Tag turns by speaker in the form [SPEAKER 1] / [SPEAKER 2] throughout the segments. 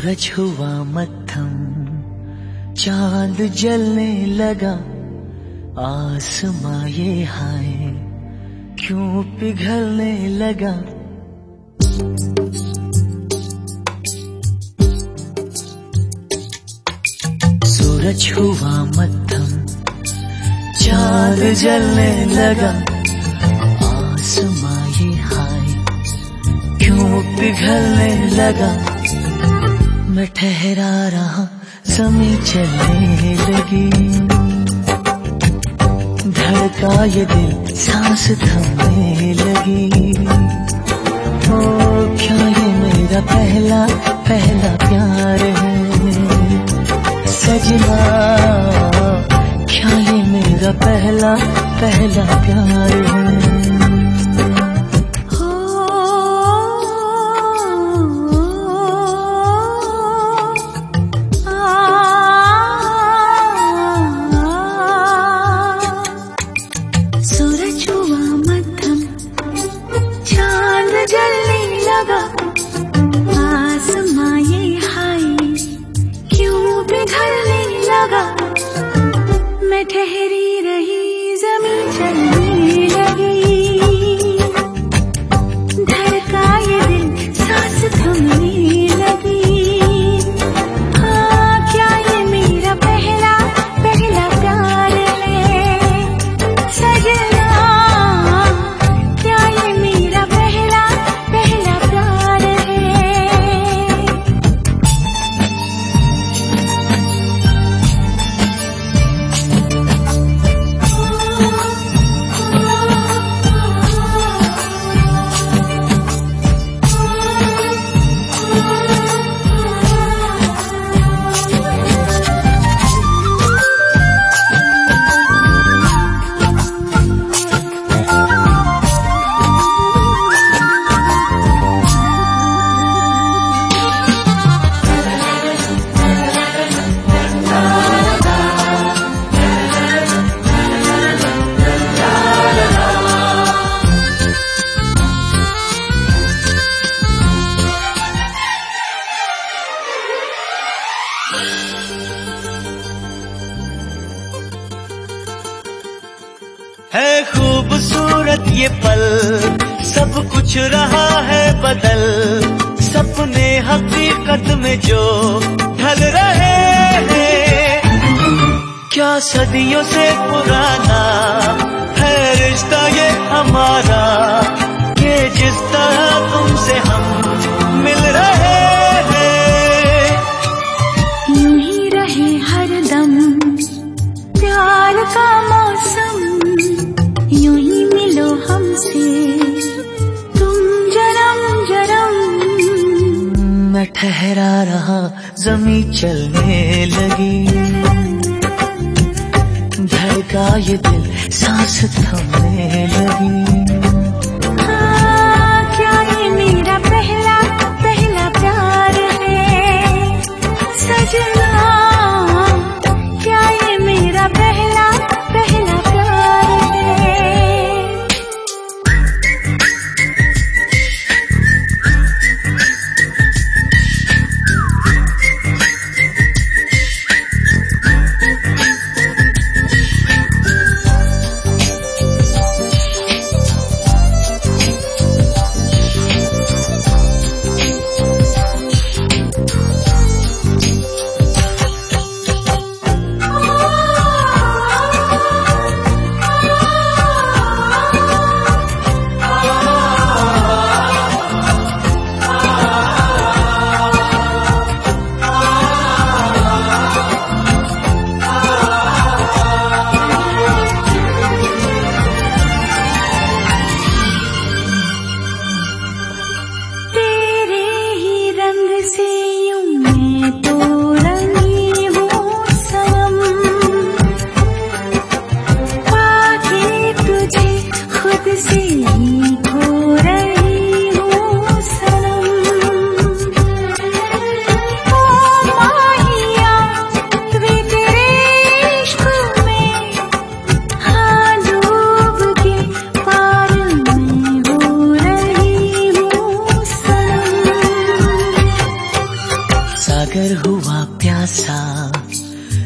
[SPEAKER 1] सूरज हुआ मत्थम, चांद जलने लगा, आसमां ये हाय क्यों पिघलने लगा। सूरज हुआ मत्थम, चांद जलने लगा, आसमां ये हाय क्यों पिघलने लगा। मैं ठहरा रहा, ज़मीं चलने लगी, धड़का ये दिल, सांस थमने लगी। ओ क्या ये मेरा पहला पहला प्यार है सजना, क्या ये मेरा पहला पहला प्यार है।
[SPEAKER 2] आसमां ये हाय क्यों पिघलने लगा। मैं ठहरी रही, ज़मीं चलने लगी, धड़का ये दिल, सांस थमने लगी। हाँ क्या ये मेरा पहला पहला प्यार है सजना, क्या ये मेरा पहला पहला प्यार है।
[SPEAKER 1] है खूबसूरत ये पल, सब कुछ रहा है बदल, सपने हकीकत में जो ढल रहे हैं। क्या सदियों से पुराना है रिश्ता ये हमारा, ये जिस तरह तुमसे हम मिल रहे हैं।
[SPEAKER 2] यूं ही रहे हरदम प्यार का मौसम, यूं ही मिलो हमसे तुम जरम जरम।
[SPEAKER 1] मैं ठहरा रहा, ज़मीं चलने लगी, धड़का ये दिल, सांस थमने लगी।
[SPEAKER 2] हाँ क्या ये मेरा पहला पहला प्यार है सजना, क्या ये मेरा पहला पहला प्यार है।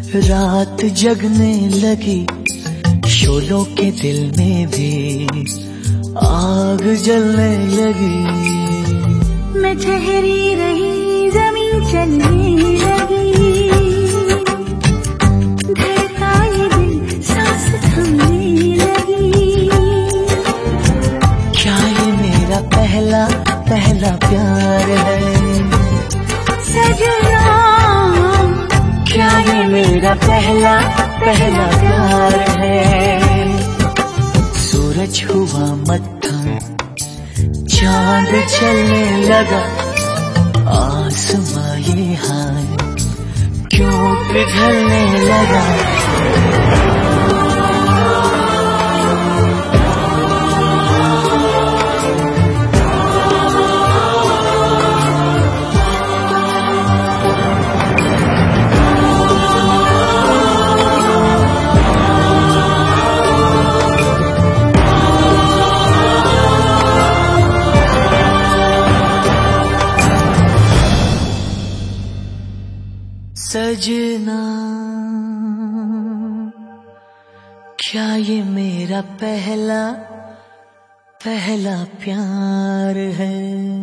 [SPEAKER 1] रात जगने लगी, शोलों के दिल में भी आग जलने लगी।
[SPEAKER 2] मैं ठहरी रही, जमीन चलने लगी, धड़का ये दिल सांस थमने लगी।
[SPEAKER 1] क्या ये मेरा पहला पहला प्यार है
[SPEAKER 2] सजना?
[SPEAKER 1] क्या ये मेरा पहला पहला प्यार है? सूरज हुआ मत्था, चांद चलने लगा, आसमां ये हाल क्यों पिघलने लगा? सजना, क्या ये मेरा पहला पहला प्यार है?